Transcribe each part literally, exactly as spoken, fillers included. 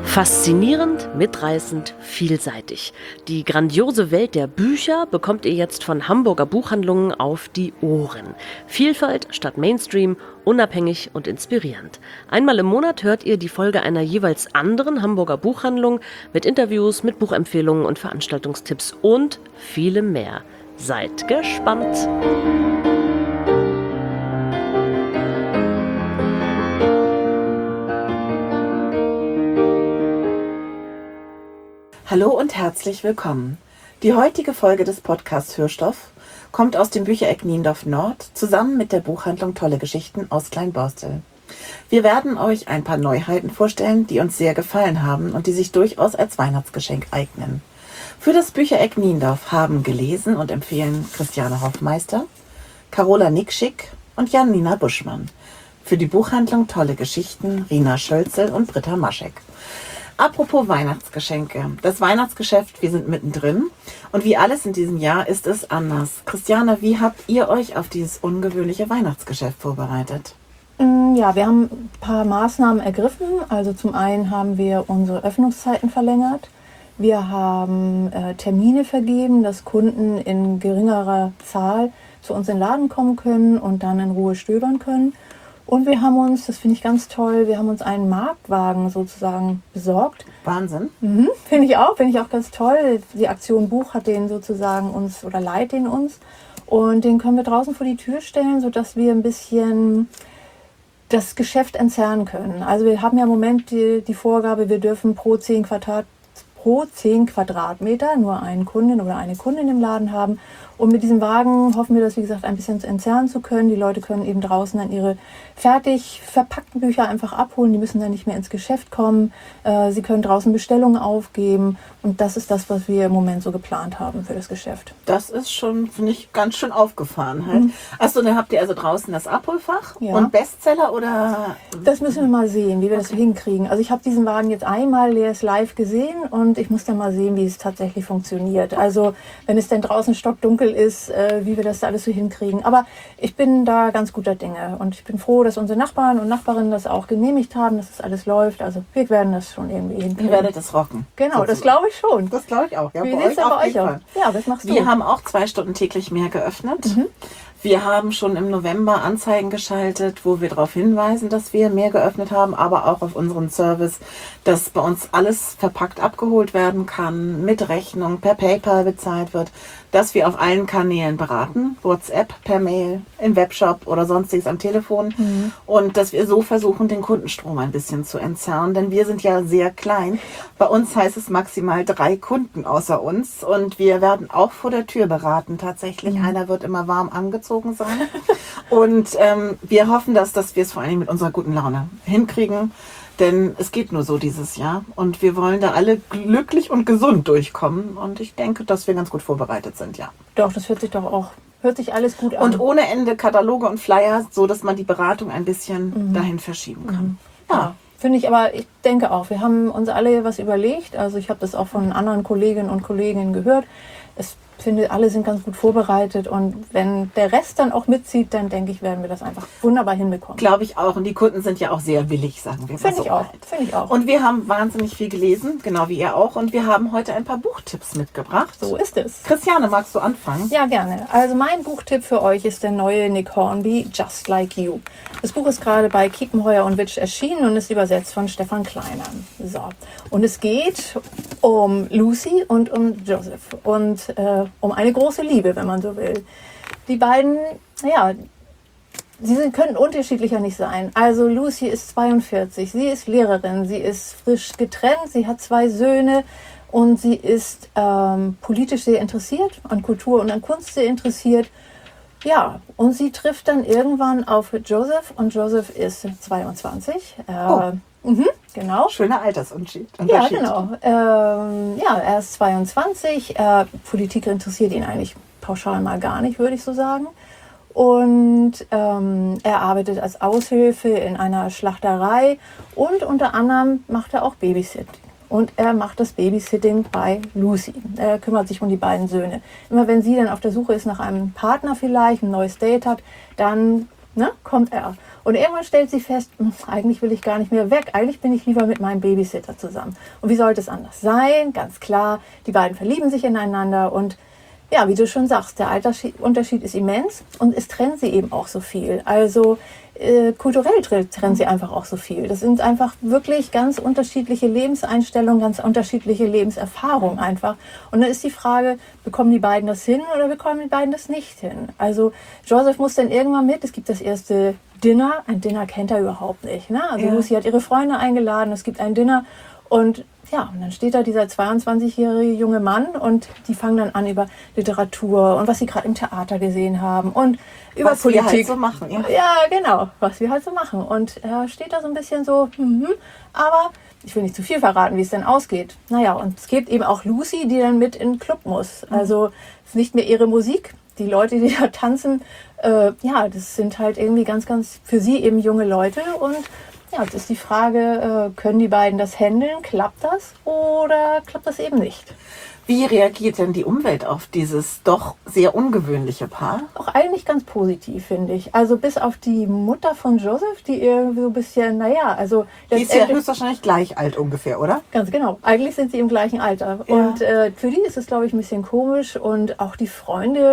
Faszinierend, mitreißend, vielseitig. Die grandiose Welt der Bücher bekommt ihr jetzt von Hamburger Buchhandlungen auf die Ohren. Vielfalt statt Mainstream, unabhängig und inspirierend. Einmal im Monat hört ihr die Folge einer jeweils anderen Hamburger Buchhandlung mit Interviews, mit Buchempfehlungen und Veranstaltungstipps und vielem mehr. Seid gespannt! Hallo und herzlich willkommen. Die heutige Folge des Podcasts Hörstoff kommt aus dem Büchereck Niendorf Nord zusammen mit der Buchhandlung Tolle Geschichten aus Kleinborstel. Wir werden euch ein paar Neuheiten vorstellen, die uns sehr gefallen haben und die sich durchaus als Weihnachtsgeschenk eignen. Für das Büchereck Niendorf haben gelesen und empfehlen Christiane Hoffmeister, Carola Nikschik und Janina Buschmann. Für die Buchhandlung Tolle Geschichten Rina Schölzel und Britta Maschek. Apropos Weihnachtsgeschenke. Das Weihnachtsgeschäft, wir sind mittendrin. Und wie alles in diesem Jahr ist es anders. Christiane, wie habt ihr euch auf dieses ungewöhnliche Weihnachtsgeschäft vorbereitet? Ja, wir haben ein paar Maßnahmen ergriffen. Also zum einen haben wir unsere Öffnungszeiten verlängert. Wir haben äh, Termine vergeben, dass Kunden in geringerer Zahl zu uns in den Laden kommen können und dann in Ruhe stöbern können. Und wir haben uns, das finde ich ganz toll, wir haben uns einen Marktwagen sozusagen besorgt. Wahnsinn. Mhm, finde ich auch, finde ich auch ganz toll. Die Aktion Buch hat den sozusagen uns oder leiht den uns. Und den können wir draußen vor die Tür stellen, sodass wir ein bisschen das Geschäft entzerren können. Also wir haben ja im Moment die, die Vorgabe, wir dürfen pro zehn Quadrat, pro zehn Quadratmeter nur einen Kunden oder eine Kundin im Laden haben. Und mit diesem Wagen hoffen wir, das wie gesagt ein bisschen entzerren zu können. Die Leute können eben draußen dann ihre fertig verpackten Bücher einfach abholen. Die müssen dann nicht mehr ins Geschäft kommen. Äh, sie können draußen Bestellungen aufgeben. Und das ist das, was wir im Moment so geplant haben für das Geschäft. Das ist schon, finde ich, ganz schön aufgefahren halt. Mhm. Achso, dann habt ihr also draußen das Abholfach ja. und Bestseller oder? Das müssen wir mal sehen, wie wir okay. das so hinkriegen. Also ich habe diesen Wagen jetzt einmal erst live gesehen und ich muss dann mal sehen, wie es tatsächlich funktioniert. Also wenn es denn draußen stockdunkel ist, äh, wie wir das da alles so hinkriegen. Aber ich bin da ganz guter Dinge und ich bin froh, dass unsere Nachbarn und Nachbarinnen das auch genehmigt haben, dass das alles läuft. Also wir werden das schon irgendwie hinkriegen. Ihr werdet das rocken. Genau, sozusagen. Das glaube ich schon. Das glaube ich auch. Ja, wie bei euch, bei euch auch? Ja, was machst du? Wir haben auch zwei Stunden täglich mehr geöffnet. Mhm. Wir haben schon im November Anzeigen geschaltet, wo wir darauf hinweisen, dass wir mehr geöffnet haben, aber auch auf unseren Service, dass bei uns alles verpackt abgeholt werden kann, mit Rechnung, per PayPal bezahlt wird, dass wir auf allen Kanälen beraten, WhatsApp, per Mail, im Webshop oder sonstiges am Telefon mhm. und dass wir so versuchen, den Kundenstrom ein bisschen zu entzerren, denn wir sind ja sehr klein. Bei uns heißt es maximal drei Kunden außer uns und wir werden auch vor der Tür beraten tatsächlich. Mhm. Einer wird immer warm angezogen sein. Und ähm, wir hoffen, dass, dass wir es vor allem mit unserer guten Laune hinkriegen, denn es geht nur so dieses Jahr und wir wollen da alle glücklich und gesund durchkommen und ich denke, dass wir ganz gut vorbereitet sind, ja. Doch, das hört sich doch auch, hört sich alles gut an. Und ohne Ende Kataloge und Flyer, so dass man die Beratung ein bisschen mhm. dahin verschieben kann. Mhm. Ja. ja. Finde ich, aber ich denke auch, wir haben uns alle was überlegt, also ich habe das auch von anderen Kolleginnen und Kollegen gehört. Es Ich finde, alle sind ganz gut vorbereitet und wenn der Rest dann auch mitzieht, dann denke ich, werden wir das einfach wunderbar hinbekommen. Glaube ich auch und die Kunden sind ja auch sehr willig, sagen wir mal so. Finde ich auch, finde ich auch. Und wir haben wahnsinnig viel gelesen, genau wie ihr auch und wir haben heute ein paar Buchtipps mitgebracht. So ist es. Christiane, magst du anfangen? Ja, gerne. Also mein Buchtipp für euch ist der neue Nick Hornby, Just Like You. Das Buch ist gerade bei Kiepenheuer und Witsch erschienen und ist übersetzt von Stefan Kleiner. So. Und es geht um Lucy und um Joseph und äh, um eine große Liebe, wenn man so will. Die beiden, ja, sie sind, können unterschiedlicher nicht sein. Also Lucy ist zweiundvierzig, sie ist Lehrerin, sie ist frisch getrennt, sie hat zwei Söhne und sie ist ähm, politisch sehr interessiert, an Kultur und an Kunst sehr interessiert. Ja, und sie trifft dann irgendwann auf Joseph und Joseph ist zweiundzwanzig. Äh, oh. Mhm, genau. Schöner Altersunterschied. Ja, genau. Ähm, ja, er ist zweiundzwanzig. Äh, Politik interessiert ihn eigentlich pauschal mal gar nicht, würde ich so sagen. Und ähm, er arbeitet als Aushilfe in einer Schlachterei und unter anderem macht er auch Babysitting. Und er macht das Babysitting bei Lucy. Er kümmert sich um die beiden Söhne. Immer wenn sie dann auf der Suche ist nach einem Partner vielleicht, ein neues Date hat, dann ne, kommt er. Und irgendwann stellt sie fest, hm, eigentlich will ich gar nicht mehr weg. Eigentlich bin ich lieber mit meinem Babysitter zusammen. Und wie sollte es anders sein? Ganz klar, die beiden verlieben sich ineinander und ja, wie du schon sagst, der Altersunterschied ist immens und es trennt sie eben auch so viel. Also äh, kulturell trennen sie einfach auch so viel. Das sind einfach wirklich ganz unterschiedliche Lebenseinstellungen, ganz unterschiedliche Lebenserfahrungen einfach. Und dann ist die Frage, bekommen die beiden das hin oder bekommen die beiden das nicht hin? Also Joseph muss dann irgendwann mit, es gibt das erste Dinner, ein Dinner kennt er überhaupt nicht. Ne? Also ja. Lucy hat ihre Freunde eingeladen, es gibt ein Dinner und ja, und dann steht da dieser zweiundzwanzigjährige junge Mann und die fangen dann an über Literatur und was sie gerade im Theater gesehen haben und über was Politik. Was wir halt so machen. Ja. ja, genau, was wir halt so machen. Und er steht da so ein bisschen so, mhm, aber ich will nicht zu viel verraten, wie es denn ausgeht. Naja, und es gibt eben auch Lucy, die dann mit in den Club muss. Mhm. Also es ist nicht mehr ihre Musik. Die Leute, die da tanzen, äh, ja, das sind halt irgendwie ganz, ganz für sie eben junge Leute und ja, jetzt ist die Frage, können die beiden das handeln? Klappt das oder klappt das eben nicht? Wie reagiert denn die Umwelt auf dieses doch sehr ungewöhnliche Paar? Auch eigentlich ganz positiv, finde ich. Also bis auf die Mutter von Joseph, die irgendwie so ein bisschen, naja, also... Die ist ja höchstwahrscheinlich gleich alt ungefähr, oder? Ganz genau. Eigentlich sind sie im gleichen Alter. Ja. Und äh, für die ist es, glaube ich, ein bisschen komisch. Und auch die Freunde,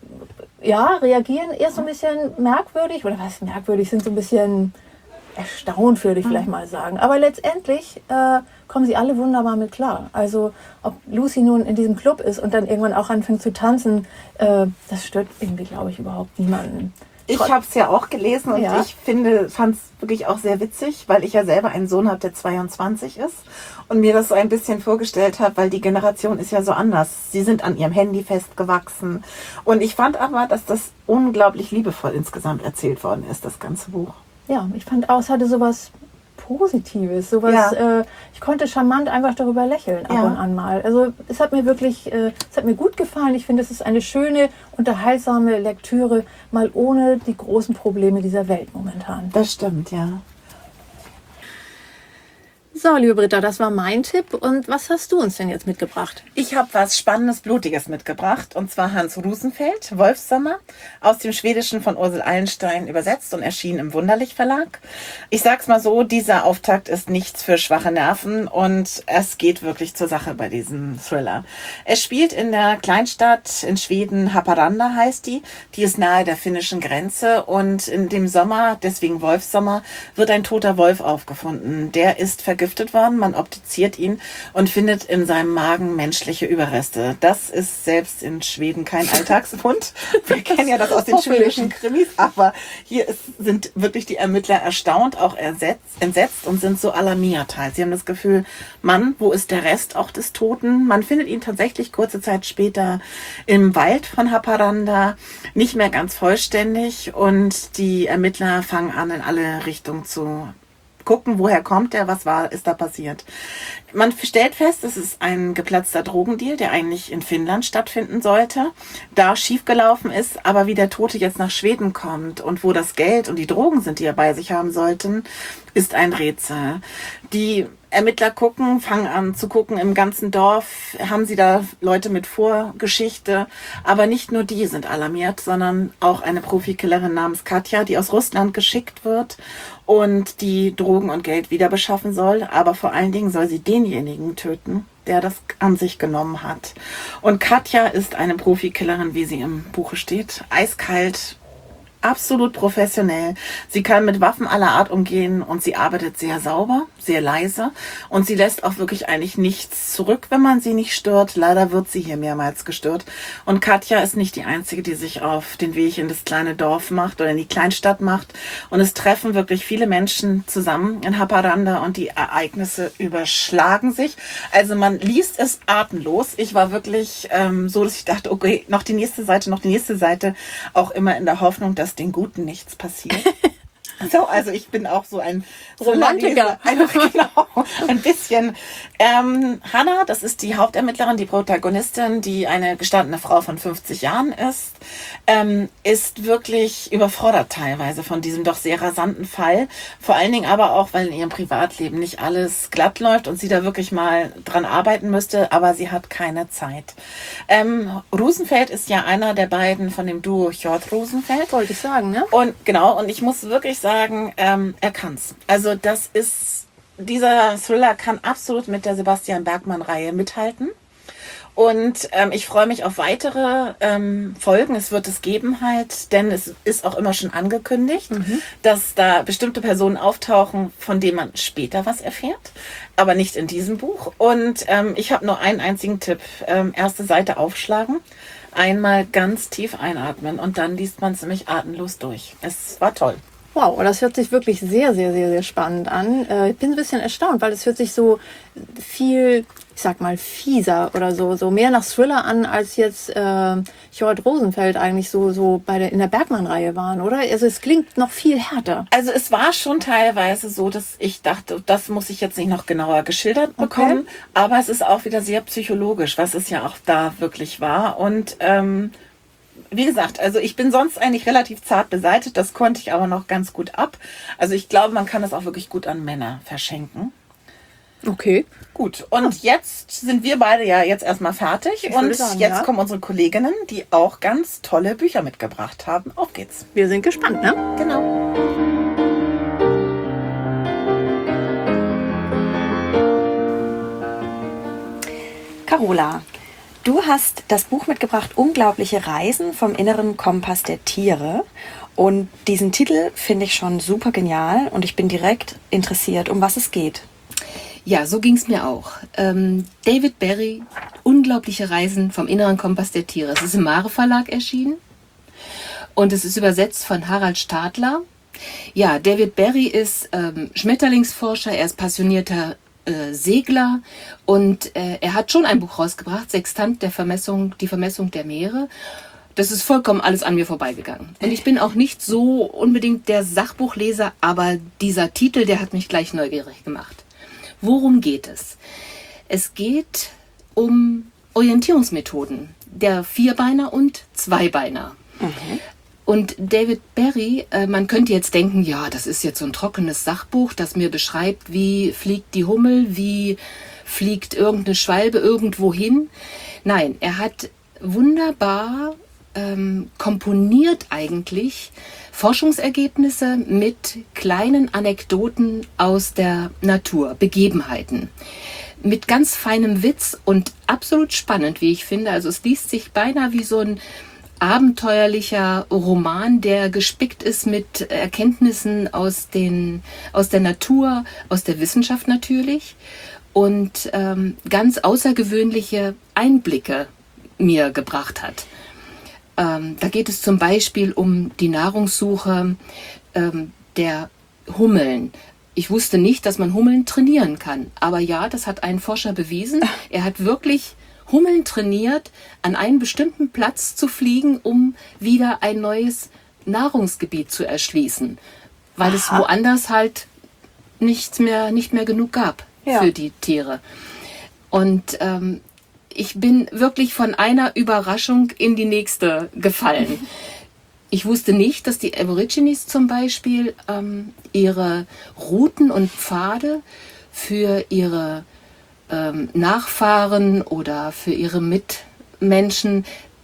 ja, reagieren eher so ein bisschen merkwürdig. Oder was merkwürdig, sind so ein bisschen... erstaunt, würde ich vielleicht mal sagen. Aber letztendlich äh, kommen sie alle wunderbar mit klar. Also ob Lucy nun in diesem Club ist und dann irgendwann auch anfängt zu tanzen, äh, das stört irgendwie, glaube ich, überhaupt niemanden. Ich habe es ja auch gelesen und ja. ich finde, fand es wirklich auch sehr witzig, weil ich ja selber einen Sohn habe, der zweiundzwanzig ist und mir das so ein bisschen vorgestellt habe, weil die Generation ist ja so anders. Sie sind an ihrem Handy festgewachsen und ich fand aber, dass das unglaublich liebevoll insgesamt erzählt worden ist, das ganze Buch. Ja, ich fand auch, es hatte sowas Positives, sowas, ja. äh, ich konnte charmant einfach darüber lächeln ab ja. und an mal. Also es hat mir wirklich, äh, es hat mir gut gefallen. Ich finde, es ist eine schöne, unterhaltsame Lektüre, mal ohne die großen Probleme dieser Welt momentan. Das stimmt, ja. So, liebe Britta, das war mein Tipp. Und was hast du uns denn jetzt mitgebracht? Ich habe was Spannendes, Blutiges mitgebracht. Und zwar Hans Rosenfeld, Wolfssommer, aus dem Schwedischen von Ursel Allenstein übersetzt und erschienen im Wunderlich Verlag. Ich sag's mal so, dieser Auftakt ist nichts für schwache Nerven und es geht wirklich zur Sache bei diesem Thriller. Es spielt in der Kleinstadt in Schweden, Haparanda heißt die. Die ist nahe der finnischen Grenze und in dem Sommer, deswegen Wolfssommer, wird ein toter Wolf aufgefunden. Der ist vergiftet worden, man obduziert ihn und findet in seinem Magen menschliche Überreste. Das ist selbst in Schweden kein Alltagsfund. Wir kennen ja das aus den schwedischen Krimis, aber hier ist, sind wirklich die Ermittler erstaunt, auch ersetzt, entsetzt und sind so alarmiert halt. Sie haben das Gefühl, Mann, wo ist der Rest auch des Toten? Man findet ihn tatsächlich kurze Zeit später im Wald von Haparanda, nicht mehr ganz vollständig und die Ermittler fangen an, in alle Richtungen zu gucken, woher kommt er, was war, ist da passiert. Man stellt fest, es ist ein geplatzter Drogendeal, der eigentlich in Finnland stattfinden sollte, da schiefgelaufen ist, aber wie der Tote jetzt nach Schweden kommt und wo das Geld und die Drogen sind, die er bei sich haben sollten, ist ein Rätsel. Die Ermittler gucken, fangen an zu gucken im ganzen Dorf, haben sie da Leute mit Vorgeschichte, aber nicht nur die sind alarmiert, sondern auch eine Profikillerin namens Katja, die aus Russland geschickt wird und die Drogen und Geld wieder beschaffen soll, aber vor allen Dingen soll sie denjenigen töten, der das an sich genommen hat. Und Katja ist eine Profikillerin, wie sie im Buche steht, eiskalt, absolut professionell. Sie kann mit Waffen aller Art umgehen und sie arbeitet sehr sauber, sehr leise und sie lässt auch wirklich eigentlich nichts zurück, wenn man sie nicht stört. Leider wird sie hier mehrmals gestört. Und Katja ist nicht die Einzige, die sich auf den Weg in das kleine Dorf macht oder in die Kleinstadt macht. Und es treffen wirklich viele Menschen zusammen in Haparanda und die Ereignisse überschlagen sich. Also man liest es atemlos. Ich war wirklich ähm, so, dass ich dachte, okay, noch die nächste Seite, noch die nächste Seite, auch immer in der Hoffnung, dass den Guten nichts passiert. So, also ich bin auch so ein Romantiker. Ein, genau, ein bisschen. Ähm, Hannah, das ist die Hauptermittlerin, die Protagonistin, die eine gestandene Frau von fünfzig Jahren ist, ähm, ist wirklich überfordert teilweise von diesem doch sehr rasanten Fall. Vor allen Dingen aber auch, weil in ihrem Privatleben nicht alles glatt läuft und sie da wirklich mal dran arbeiten müsste, aber sie hat keine Zeit. Ähm, Rosenfeld ist ja einer der beiden von dem Duo Hjort Rosenfeld. Wollte ich sagen, ne? Und genau, und ich muss wirklich sagen, sagen, ähm, er kann's. Also das ist, dieser Thriller kann absolut mit der Sebastian Bergmann-Reihe mithalten. Und ähm, ich freue mich auf weitere ähm, Folgen. Es wird es geben halt, denn es ist auch immer schon angekündigt, mhm. dass da bestimmte Personen auftauchen, von denen man später was erfährt, aber nicht in diesem Buch. Und ähm, ich habe nur einen einzigen Tipp. Ähm, erste Seite aufschlagen, einmal ganz tief einatmen und dann liest man es nämlich atemlos durch. Es war toll. Wow, das hört sich wirklich sehr, sehr, sehr, sehr spannend an. Äh, ich bin ein bisschen erstaunt, weil es hört sich so viel, ich sag mal, fieser oder so, so mehr nach Thriller an, als jetzt äh, Jorrit Rosenfeld eigentlich so, so bei der, in der Bergmann-Reihe waren, oder? Also es klingt noch viel härter. Also es war schon teilweise so, dass ich dachte, das muss ich jetzt nicht noch genauer geschildert bekommen, okay. aber es ist auch wieder sehr psychologisch, was es ja auch da wirklich war. Und ähm, wie gesagt, also ich bin sonst eigentlich relativ zart beseitigt, das konnte ich aber noch ganz gut ab. Also ich glaube, man kann das auch wirklich gut an Männer verschenken. Okay. Gut, und ja. jetzt sind wir beide ja jetzt erstmal fertig ich und sagen, jetzt ja. kommen unsere Kolleginnen, die auch ganz tolle Bücher mitgebracht haben. Auf geht's. Wir sind gespannt, ne? Genau. Carola, du hast das Buch mitgebracht, Unglaubliche Reisen vom inneren Kompass der Tiere. Und diesen Titel finde ich schon super genial und ich bin direkt interessiert, um was es geht. Ja, so ging es mir auch. Ähm, David Berry, Unglaubliche Reisen vom inneren Kompass der Tiere. Es ist im Mare Verlag erschienen und es ist übersetzt von Harald Stadler. Ja, David Berry ist ähm, Schmetterlingsforscher, er ist passionierter äh, Segler und äh, er hat schon ein Buch rausgebracht, Sextant, der Vermessung, die Vermessung der Meere. Das ist vollkommen alles an mir vorbeigegangen. Und ich bin auch nicht so unbedingt der Sachbuchleser, aber dieser Titel, der hat mich gleich neugierig gemacht. Worum geht es? Es geht um Orientierungsmethoden der Vierbeiner und Zweibeiner. Mhm. Und David Berry, äh, man könnte jetzt denken, ja, das ist jetzt so ein trockenes Sachbuch, das mir beschreibt, wie fliegt die Hummel, wie fliegt irgendeine Schwalbe irgendwo hin. Nein, er hat wunderbar ähm, komponiert eigentlich Forschungsergebnisse mit kleinen Anekdoten aus der Natur, Begebenheiten. Mit ganz feinem Witz und absolut spannend, wie ich finde. Also es liest sich beinahe wie so ein abenteuerlicher Roman, der gespickt ist mit Erkenntnissen aus, den, aus der Natur, aus der Wissenschaft natürlich und ähm, ganz außergewöhnliche Einblicke mir gebracht hat. Ähm, da geht es zum Beispiel um die Nahrungssuche ähm, der Hummeln. Ich wusste nicht, dass man Hummeln trainieren kann. Aber ja, das hat ein Forscher bewiesen. Er hat wirklich Hummeln trainiert, an einen bestimmten Platz zu fliegen, um wieder ein neues Nahrungsgebiet zu erschließen. Weil Aha. es woanders halt nichts mehr, nicht mehr genug gab ja. für die Tiere. Und ähm, ich bin wirklich von einer Überraschung in die nächste gefallen. Ich wusste nicht, dass die Aborigines zum Beispiel ähm, ihre Routen und Pfade für ihre ähm, Nachfahren oder für ihre Mitmenschen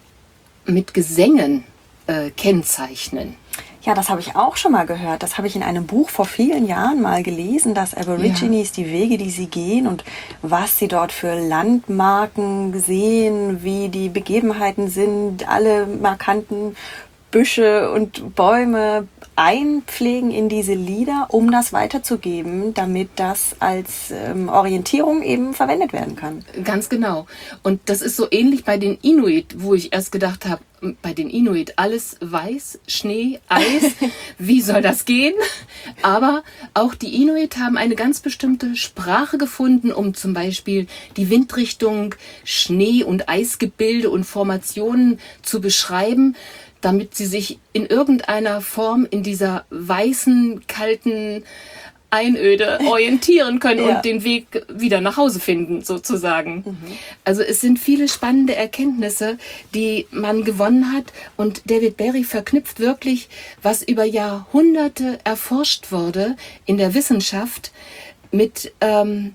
mit Gesängen äh, kennzeichnen. Ja, das habe ich auch schon mal gehört. Das habe ich in einem Buch vor vielen Jahren mal gelesen, dass Aborigines, ja. die Wege, die sie gehen und was sie dort für Landmarken sehen, wie die Begebenheiten sind, alle markanten Büsche und Bäume einpflegen in diese Lieder, um das weiterzugeben, damit das als ähm, Orientierung eben verwendet werden kann. Ganz genau. Und das ist so ähnlich bei den Inuit, wo ich erst gedacht habe, bei den Inuit alles weiß, Schnee, Eis, wie soll das gehen? Aber auch die Inuit haben eine ganz bestimmte Sprache gefunden, um zum Beispiel die Windrichtung, Schnee- und Eisgebilde und Formationen zu beschreiben, damit sie sich in irgendeiner Form in dieser weißen, kalten Einöde orientieren können ja. und den Weg wieder nach Hause finden, sozusagen. Mhm. Also es sind viele spannende Erkenntnisse, die man gewonnen hat. Und David Berry verknüpft wirklich, was über Jahrhunderte erforscht wurde in der Wissenschaft, mit ähm,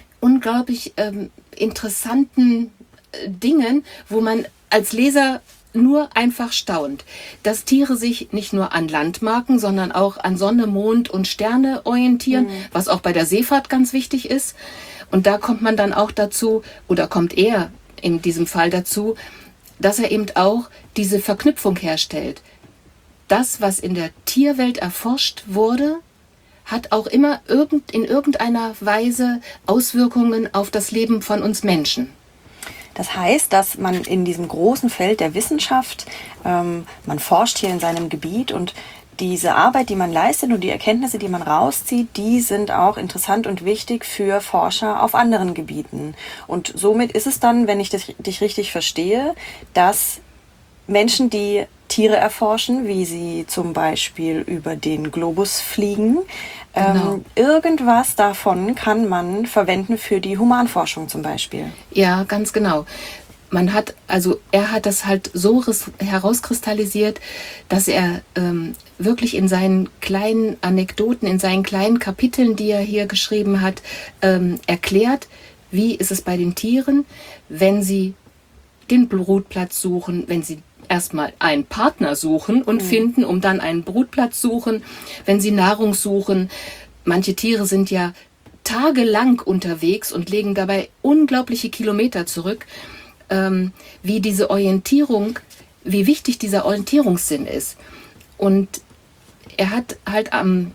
unglaublich ähm, interessanten äh, Dingen, wo man als Leser nur einfach staunt, dass Tiere sich nicht nur an Landmarken, sondern auch an Sonne, Mond und Sterne orientieren, mhm. was auch bei der Seefahrt ganz wichtig ist. Und da kommt man dann auch dazu, oder kommt er in diesem Fall dazu, dass er eben auch diese Verknüpfung herstellt. Das, was in der Tierwelt erforscht wurde, hat auch immer irgend, in irgendeiner Weise Auswirkungen auf das Leben von uns Menschen. Das heißt, dass man in diesem großen Feld der Wissenschaft, ähm, man forscht hier in seinem Gebiet und diese Arbeit, die man leistet und die Erkenntnisse, die man rauszieht, die sind auch interessant und wichtig für Forscher auf anderen Gebieten. Und somit ist es dann, wenn ich dich, dich richtig verstehe, dass Menschen, die Tiere erforschen, wie sie zum Beispiel über den Globus fliegen, genau. ähm, irgendwas davon kann man verwenden für die Humanforschung zum Beispiel. Ja, ganz genau. Man hat, also er hat das halt so herauskristallisiert, dass er ähm, wirklich in seinen kleinen Anekdoten, in seinen kleinen Kapiteln, die er hier geschrieben hat, ähm, erklärt, wie ist es bei den Tieren, wenn sie den Brutplatz suchen, wenn sie erstmal einen Partner suchen und mhm. finden, um dann einen Brutplatz suchen, wenn sie Nahrung suchen. Manche Tiere sind ja tagelang unterwegs und legen dabei unglaubliche Kilometer zurück. Ähm, wie diese Orientierung, wie wichtig dieser Orientierungssinn ist. Und er hat halt ähm,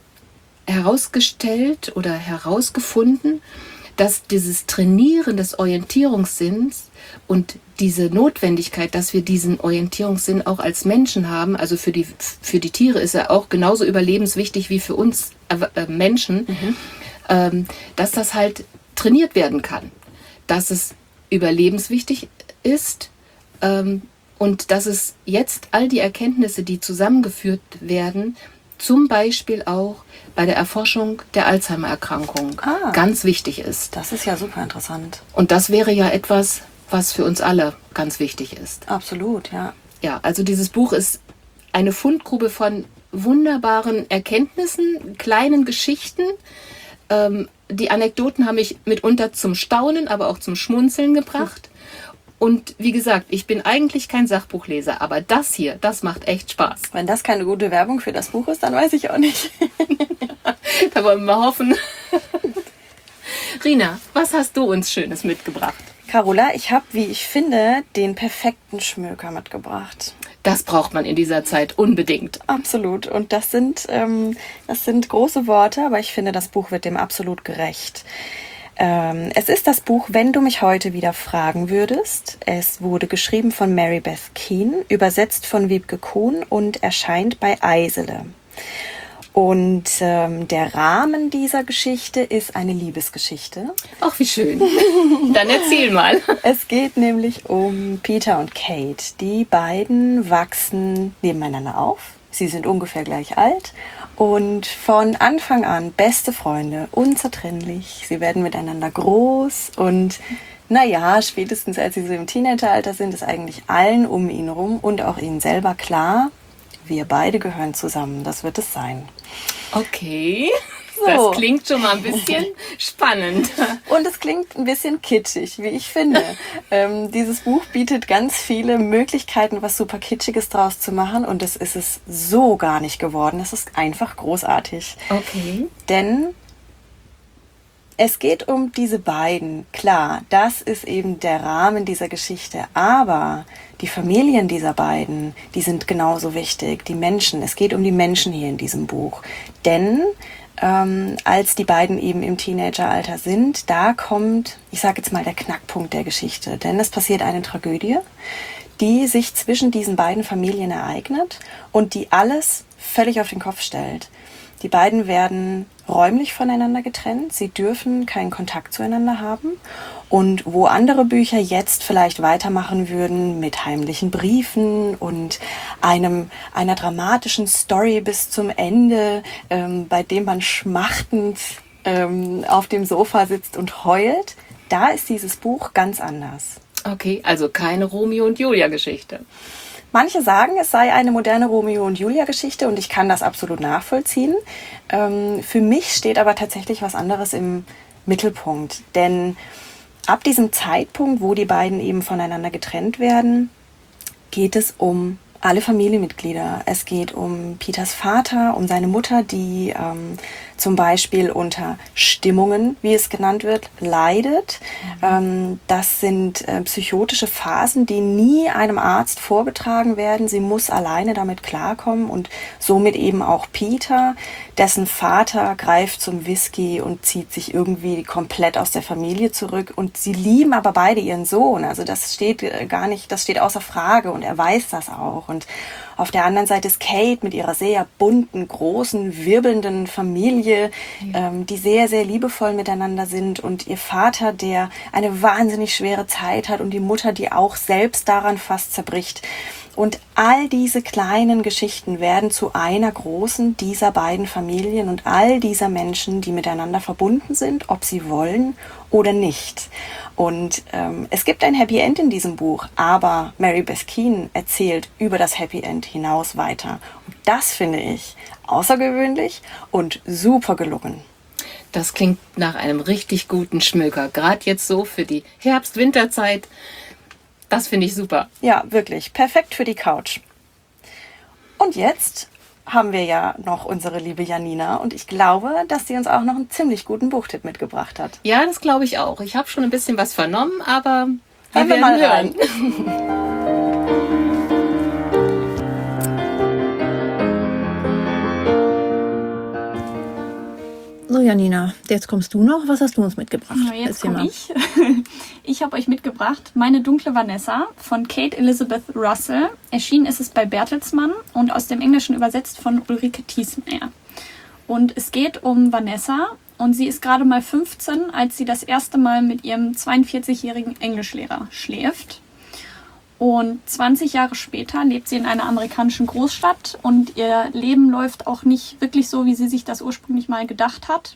herausgestellt oder herausgefunden, dass dieses Trainieren des Orientierungssinns und diese Notwendigkeit, dass wir diesen Orientierungssinn auch als Menschen haben, also für die, für die Tiere ist er auch genauso überlebenswichtig wie für uns äh, Menschen, mhm. ähm, dass das halt trainiert werden kann. Dass es überlebenswichtig ist ähm, und dass es jetzt all die Erkenntnisse, die zusammengeführt werden, zum Beispiel auch bei der Erforschung der Alzheimer-Erkrankung ah, ganz wichtig ist. Das ist ja super interessant. Und das wäre ja etwas, was für uns alle ganz wichtig ist. Absolut, ja. Ja, also dieses Buch ist eine Fundgrube von wunderbaren Erkenntnissen, kleinen Geschichten. Ähm, die Anekdoten haben mich mitunter zum Staunen, aber auch zum Schmunzeln gebracht. Und wie gesagt, ich bin eigentlich kein Sachbuchleser, aber das hier, das macht echt Spaß. Wenn das keine gute Werbung für das Buch ist, dann weiß ich auch nicht. Da wollen wir mal hoffen. Rina, was hast du uns Schönes mitgebracht? Carola, ich habe, wie ich finde, den perfekten Schmöker mitgebracht. Das braucht man in dieser Zeit unbedingt. Absolut. Und das sind, ähm, das sind große Worte, aber ich finde, das Buch wird dem absolut gerecht. Ähm, es ist das Buch Wenn du mich heute wieder fragen würdest. Es wurde geschrieben von Mary Beth Keane, übersetzt von Wiebke Kuhn und erscheint bei Eisele. Und ähm, der Rahmen dieser Geschichte ist eine Liebesgeschichte. Ach, wie schön. Dann erzähl mal. Es geht nämlich um Peter und Kate. Die beiden wachsen nebeneinander auf. Sie sind ungefähr gleich alt und von Anfang an beste Freunde, unzertrennlich. Sie werden miteinander groß und naja, spätestens als sie so im Teenageralter sind, ist eigentlich allen um ihn rum und auch ihnen selber klar, wir beide gehören zusammen, das wird es sein. Okay, so. Das klingt schon mal ein bisschen spannend. Und es klingt ein bisschen kitschig, wie ich finde. ähm, dieses Buch bietet ganz viele Möglichkeiten, was super Kitschiges draus zu machen und das ist es so gar nicht geworden. Es ist einfach großartig. Okay. Denn es geht um diese beiden. Klar, das ist eben der Rahmen dieser Geschichte, aber die Familien dieser beiden, die sind genauso wichtig. Die Menschen, es geht um die Menschen hier in diesem Buch. Denn ähm, als die beiden eben im Teenageralter sind, da kommt, ich sage jetzt mal, der Knackpunkt der Geschichte. Denn es passiert eine Tragödie, die sich zwischen diesen beiden Familien ereignet und die alles völlig auf den Kopf stellt. Die beiden werden räumlich voneinander getrennt. Sie dürfen keinen Kontakt zueinander haben. Und wo andere Bücher jetzt vielleicht weitermachen würden mit heimlichen Briefen und einem einer dramatischen Story bis zum Ende, ähm, bei dem man schmachtend ähm, auf dem Sofa sitzt und heult, da ist dieses Buch ganz anders. Okay, also keine Romeo und Julia Geschichte. Manche sagen, es sei eine moderne Romeo und Julia Geschichte und ich kann das absolut nachvollziehen. Ähm, für mich steht aber tatsächlich was anderes im Mittelpunkt. Denn ab diesem Zeitpunkt, wo die beiden eben voneinander getrennt werden, geht es um alle Familienmitglieder. Es geht um Peters Vater, um seine Mutter, die ähm, zum Beispiel unter Stimmungen, wie es genannt wird, leidet. Mhm. Ähm, das sind äh, psychotische Phasen, die nie einem Arzt vorgetragen werden. Sie muss alleine damit klarkommen und somit eben auch Peter, dessen Vater greift zum Whisky und zieht sich irgendwie komplett aus der Familie zurück. Und sie lieben aber beide ihren Sohn. Also das steht äh, gar nicht, das steht außer Frage und er weiß das auch. Und auf der anderen Seite ist Kate mit ihrer sehr bunten, großen, wirbelnden Familie, ja. ähm, die sehr, sehr liebevoll miteinander sind, und ihr Vater, der eine wahnsinnig schwere Zeit hat, und die Mutter, die auch selbst daran fast zerbricht. Und all diese kleinen Geschichten werden zu einer großen dieser beiden Familien und all dieser Menschen, die miteinander verbunden sind, ob sie wollen oder nicht. Und ähm, es gibt ein Happy End in diesem Buch, aber Mary Beth Keane erzählt über das Happy End hinaus weiter. Und das finde ich außergewöhnlich und super gelungen. Das klingt nach einem richtig guten Schmöker, gerade jetzt so für die Herbst-Winterzeit. Das finde ich super. Ja, wirklich. Perfekt für die Couch. Und jetzt haben wir ja noch unsere liebe Janina, und ich glaube, dass sie uns auch noch einen ziemlich guten Buchtipp mitgebracht hat. Ja, das glaube ich auch. Ich habe schon ein bisschen was vernommen, aber wir Hören wir werden mal hören. So, Janina, jetzt kommst du noch. Was hast du uns mitgebracht? Ja, jetzt Erzähl komme mal. ich. Ich habe euch mitgebracht Meine dunkle Vanessa von Kate Elizabeth Russell. Erschienen ist es bei Bertelsmann und aus dem Englischen übersetzt von Ulrike Thiesmeyer. Und es geht um Vanessa, und sie ist gerade mal fünfzehn, als sie das erste Mal mit ihrem zweiundvierzigjährigen Englischlehrer schläft. Und zwanzig Jahre später lebt sie in einer amerikanischen Großstadt, und ihr Leben läuft auch nicht wirklich so, wie sie sich das ursprünglich mal gedacht hat.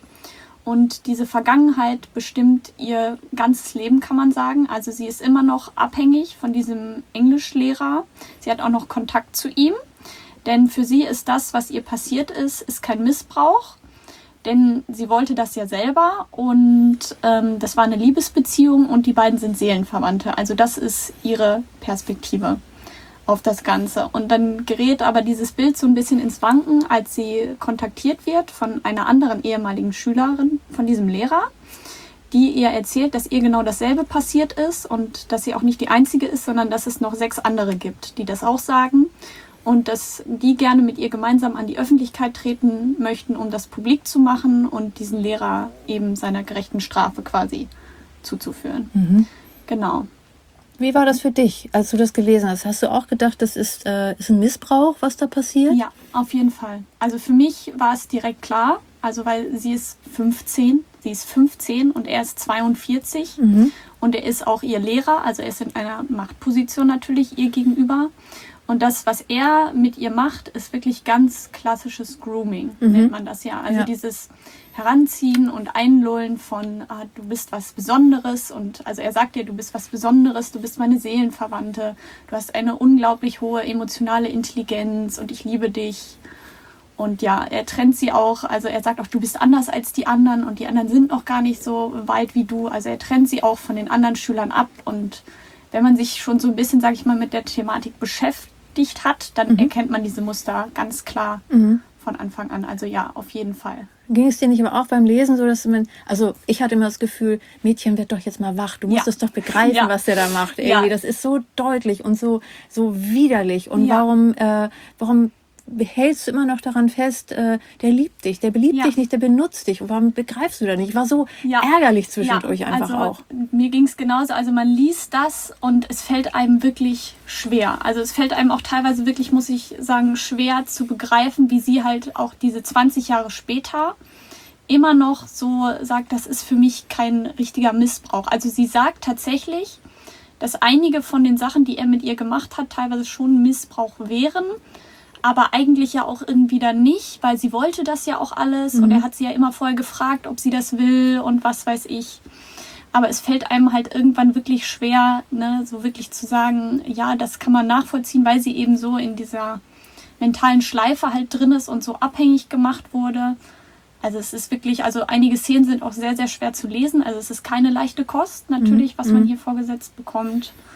Und diese Vergangenheit bestimmt ihr ganzes Leben, kann man sagen. Also sie ist immer noch abhängig von diesem Englischlehrer. Sie hat auch noch Kontakt zu ihm. Denn für sie ist das, was ihr passiert ist, ist kein Missbrauch. Denn sie wollte das ja selber, und ähm, das war eine Liebesbeziehung, und die beiden sind Seelenverwandte. Also das ist ihre Perspektive auf das Ganze. Und dann gerät aber dieses Bild so ein bisschen ins Wanken, als sie kontaktiert wird von einer anderen ehemaligen Schülerin von diesem Lehrer, die ihr erzählt, dass ihr genau dasselbe passiert ist und dass sie auch nicht die Einzige ist, sondern dass es noch sechs andere gibt, die das auch sagen. Und dass die gerne mit ihr gemeinsam an die Öffentlichkeit treten möchten, um das publik zu machen und diesen Lehrer eben seiner gerechten Strafe quasi zuzuführen. Mhm. Genau. Wie war das für dich, als du das gelesen hast? Hast du auch gedacht, das ist, äh, ist ein Missbrauch, was da passiert? Ja, auf jeden Fall. Also für mich war es direkt klar, also weil sie ist fünfzehn, sie ist fünfzehn und er ist zweiundvierzig, mhm. und er ist auch ihr Lehrer, also er ist in einer Machtposition natürlich ihr gegenüber. Und das, was er mit ihr macht, ist wirklich ganz klassisches Grooming, mhm. nennt man das ja. Also ja. dieses Heranziehen und Einlullen von, ah, du bist was Besonderes. Und also er sagt dir, du bist was Besonderes, du bist meine Seelenverwandte, du hast eine unglaublich hohe emotionale Intelligenz und ich liebe dich. Und ja, er trennt sie auch, also er sagt auch, du bist anders als die anderen, und die anderen sind noch gar nicht so weit wie du. Also er trennt sie auch von den anderen Schülern ab, und wenn man sich schon so ein bisschen, sag ich mal, mit der Thematik beschäftigt hat, dann mhm. erkennt man diese Muster ganz klar mhm. von Anfang an. Also ja, auf jeden Fall. Ging es dir nicht aber auch beim Lesen so, dass man, also ich hatte immer das Gefühl, Mädchen, wird doch jetzt mal wach, du musst es ja. doch begreifen, ja. was der da macht. Irgendwie. Ja. Das ist so deutlich und so, so widerlich. Und ja. warum, äh, warum hältst du immer noch daran fest, äh, der liebt dich, der beliebt ja. dich nicht, der benutzt dich. Und warum begreifst du das nicht? War so ja. ärgerlich zwischendurch ja. einfach also, auch. Mir ging es genauso. Also man liest das und es fällt einem wirklich schwer. Also es fällt einem auch teilweise wirklich, muss ich sagen, schwer zu begreifen, wie sie halt auch diese zwanzig Jahre später immer noch so sagt, das ist für mich kein richtiger Missbrauch. Also sie sagt tatsächlich, dass einige von den Sachen, die er mit ihr gemacht hat, teilweise schon Missbrauch wären, aber eigentlich ja auch irgendwie dann nicht, weil sie wollte das ja auch alles, mhm. und er hat sie ja immer vorher gefragt, ob sie das will und was weiß ich. Aber es fällt einem halt irgendwann wirklich schwer, ne, so wirklich zu sagen, ja, das kann man nachvollziehen, weil sie eben so in dieser mentalen Schleife halt drin ist und so abhängig gemacht wurde. Also es ist wirklich, also einige Szenen sind auch sehr, sehr schwer zu lesen. Also es ist keine leichte Kost natürlich, was man hier vorgesetzt bekommt.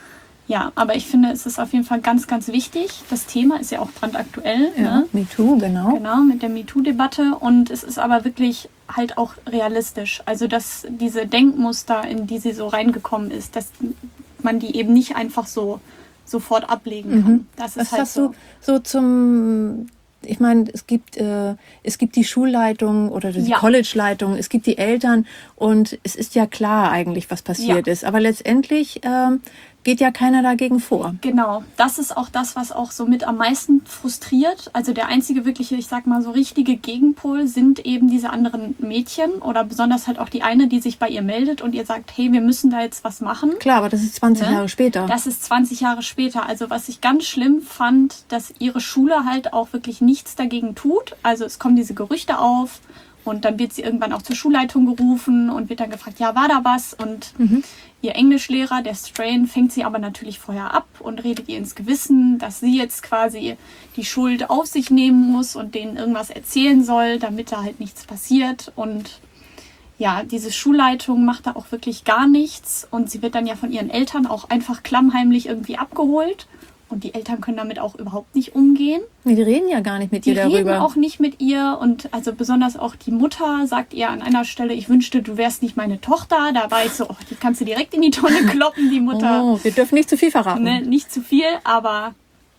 Ja, aber ich finde, es ist auf jeden Fall ganz, ganz wichtig. Das Thema ist ja auch brandaktuell. Ja, Ne? MeToo, genau. Genau, mit der MeToo-Debatte. Und es ist aber wirklich halt auch realistisch. Also, dass diese Denkmuster, in die sie so reingekommen ist, dass man die eben nicht einfach so sofort ablegen kann. Mhm. Das ist Was halt hast so. du so zum... Ich meine, es gibt äh, es gibt die Schulleitung oder die Ja. College-Leitung, es gibt die Eltern und es ist ja klar eigentlich, was passiert Ja. ist. Aber letztendlich ähm, geht ja keiner dagegen vor. Genau, das ist auch das, was auch so mit am meisten frustriert. Also der einzige wirkliche, ich sag mal so richtige Gegenpol sind eben diese anderen Mädchen oder besonders halt auch die eine, die sich bei ihr meldet und ihr sagt, hey, wir müssen da jetzt was machen. Klar, aber das ist zwanzig Ne? Jahre später. Das ist zwanzig Jahre später. Also was ich ganz schlimm fand, dass ihre Schule halt auch wirklich nichts dagegen tut. Also es kommen diese Gerüchte auf und dann wird sie irgendwann auch zur Schulleitung gerufen und wird dann gefragt, ja, war da was? Und ihr Englischlehrer, der Strain, fängt sie aber natürlich vorher ab und redet ihr ins Gewissen, dass sie jetzt quasi die Schuld auf sich nehmen muss und denen irgendwas erzählen soll, damit da halt nichts passiert. Und ja, diese Schulleitung macht da auch wirklich gar nichts und sie wird dann ja von ihren Eltern auch einfach klammheimlich irgendwie abgeholt und die Eltern können damit auch überhaupt nicht umgehen. Nee, die reden ja gar nicht mit Die dir reden darüber. auch nicht mit ihr und also besonders auch die Mutter sagt ihr an einer Stelle, ich wünschte, du wärst nicht meine Tochter. Da war ich so, oh, die kannst du direkt in die Tonne kloppen, die Mutter. Oh, wir dürfen nicht zu viel verraten. Ne, nicht zu viel, aber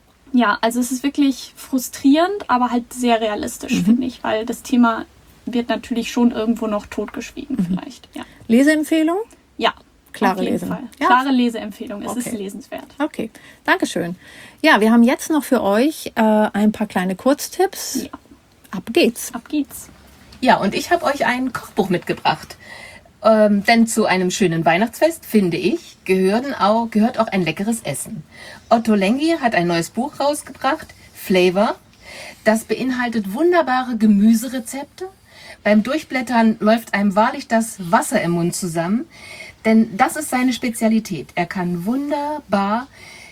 ja, also es ist wirklich frustrierend, aber halt sehr realistisch, Mhm. finde ich, weil das Thema wird natürlich schon irgendwo noch totgeschwiegen vielleicht. Ja, Leseempfehlung? ja Klare auf jeden Lesen. Fall. Ja. Klare Leseempfehlung, es Okay. ist lesenswert. Okay, Dankeschön. Ja, wir haben jetzt noch für euch äh, ein paar kleine Kurztipps. Ja. Ab geht's. Ab geht's. Ja, und ich habe euch ein Kochbuch mitgebracht. Ähm, denn zu einem schönen Weihnachtsfest, finde ich, gehören auch, gehört auch ein leckeres Essen. Otto Lengi hat ein neues Buch rausgebracht, Flavor. Das beinhaltet wunderbare Gemüserezepte. Beim Durchblättern läuft einem wahrlich das Wasser im Mund zusammen, denn das ist seine Spezialität. Er kann wunderbar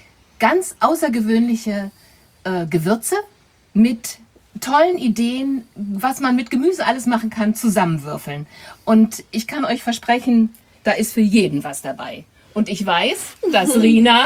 ganz außergewöhnliche äh, Gewürze mit tollen Ideen, was man mit Gemüse alles machen kann, zusammenwürfeln. Und ich kann euch versprechen, da ist für jeden was dabei. Und ich weiß, dass Rina...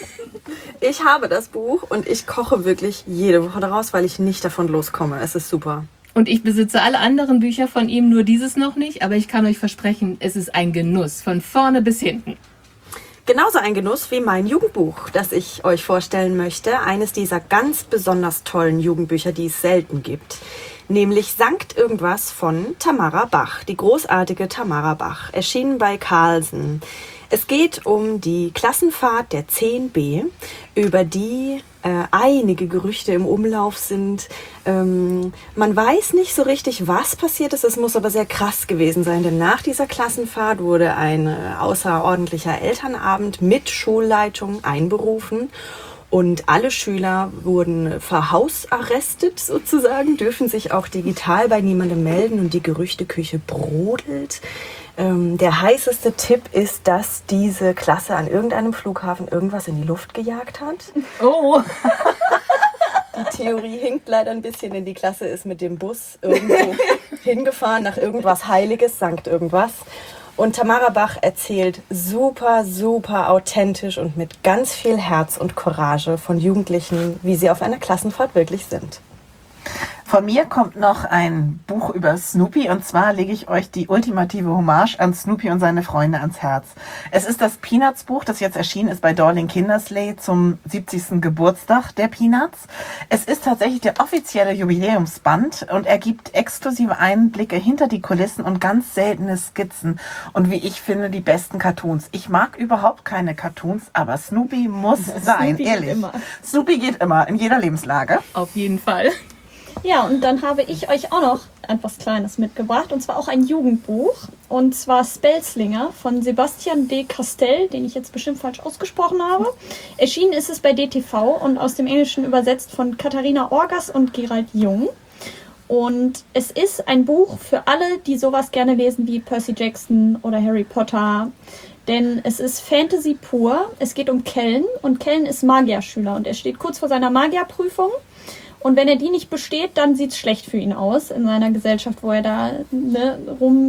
Ich habe das Buch und ich koche wirklich jede Woche daraus, weil ich nicht davon loskomme. Es ist super. Und ich besitze alle anderen Bücher von ihm, nur dieses noch nicht. Aber ich kann euch versprechen, es ist ein Genuss, von vorne bis hinten. Genauso ein Genuss wie mein Jugendbuch, das ich euch vorstellen möchte. Eines dieser ganz besonders tollen Jugendbücher, die es selten gibt. Nämlich Sankt Irgendwas von Tamara Bach. Die großartige Tamara Bach. Erschienen bei Carlsen. Es geht um die Klassenfahrt der zehn B, über die äh, einige Gerüchte im Umlauf sind. Ähm, man weiß nicht so richtig, was passiert ist. Es muss aber sehr krass gewesen sein, denn nach dieser Klassenfahrt wurde ein äh, außerordentlicher Elternabend mit Schulleitung einberufen. Und alle Schüler wurden verhausarrestet sozusagen, dürfen sich auch digital bei niemandem melden und die Gerüchteküche brodelt. Ähm, der heißeste Tipp ist, dass diese Klasse an irgendeinem Flughafen irgendwas in die Luft gejagt hat. Oh! Die Theorie hinkt leider ein bisschen, denn die Klasse ist mit dem Bus irgendwo hingefahren nach irgendwas Heiliges, Sankt Irgendwas. Und Tamara Bach erzählt super, super authentisch und mit ganz viel Herz und Courage von Jugendlichen, wie sie auf einer Klassenfahrt wirklich sind. Von mir kommt noch ein Buch über Snoopy und zwar lege ich euch die ultimative Hommage an Snoopy und seine Freunde ans Herz. Es ist das Peanuts Buch, das jetzt erschienen ist bei Dorling Kindersley zum siebzigsten Geburtstag der Peanuts. Es ist tatsächlich der offizielle Jubiläumsband und er gibt exklusive Einblicke hinter die Kulissen und ganz seltene Skizzen und wie ich finde, die besten Cartoons. Ich mag überhaupt keine Cartoons, aber Snoopy muss sein, Snoopy ehrlich. geht immer. Snoopy geht immer, in jeder Lebenslage. Auf jeden Fall. Ja, und dann habe ich euch auch noch etwas Kleines mitgebracht, und zwar auch ein Jugendbuch, und zwar Spellslinger von Sebastian de Castell, den ich jetzt bestimmt falsch ausgesprochen habe. Erschienen ist es bei D T V und aus dem Englischen übersetzt von Katharina Orgas und Gerald Jung. Und es ist ein Buch für alle, die sowas gerne lesen wie Percy Jackson oder Harry Potter. Denn es ist Fantasy pur. Es geht um Kellen und Kellen ist Magierschüler und er steht kurz vor seiner Magierprüfung. Und wenn er die nicht besteht, dann sieht es schlecht für ihn aus in seiner Gesellschaft, wo er da ne,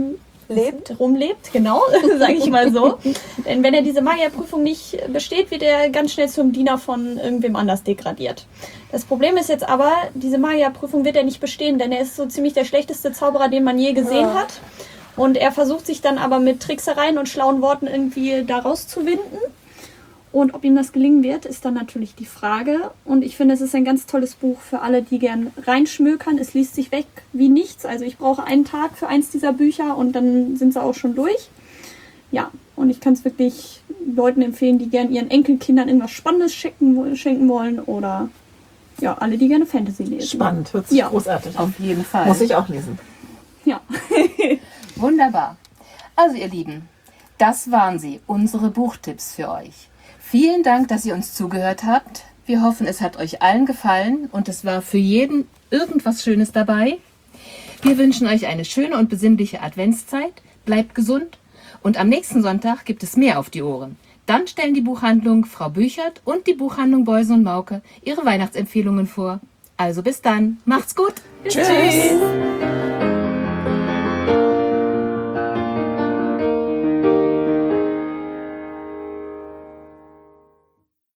lebt, rumlebt, genau, sage ich mal so. Denn wenn er diese Magierprüfung nicht besteht, wird er ganz schnell zum Diener von irgendwem anders degradiert. Das Problem ist jetzt aber, diese Magierprüfung wird er nicht bestehen, denn er ist so ziemlich der schlechteste Zauberer, den man je gesehen Ja. hat. Und er versucht sich dann aber mit Tricksereien und schlauen Worten irgendwie da rauszuwinden. Und ob ihm das gelingen wird, ist dann natürlich die Frage. Und ich finde, es ist ein ganz tolles Buch für alle, die gern reinschmökern. Es liest sich weg wie nichts. Also ich brauche einen Tag für eins dieser Bücher und dann sind sie auch schon durch. Ja, und ich kann es wirklich Leuten empfehlen, die gern ihren Enkelkindern irgendwas Spannendes schenken, schenken wollen. Oder ja, alle, die gerne Fantasy lesen. Spannend, hört sich Ja. großartig an. Auf jeden Fall. Muss ich auch lesen. Ja. Wunderbar. Also ihr Lieben, das waren sie, unsere Buchtipps für euch. Vielen Dank, dass ihr uns zugehört habt. Wir hoffen, es hat euch allen gefallen und es war für jeden irgendwas Schönes dabei. Wir wünschen euch eine schöne und besinnliche Adventszeit. Bleibt gesund und am nächsten Sonntag gibt es mehr auf die Ohren. Dann stellen die Buchhandlung Frau Büchert und die Buchhandlung Beusen und Mauke ihre Weihnachtsempfehlungen vor. Also bis dann. Macht's gut. Tschüss.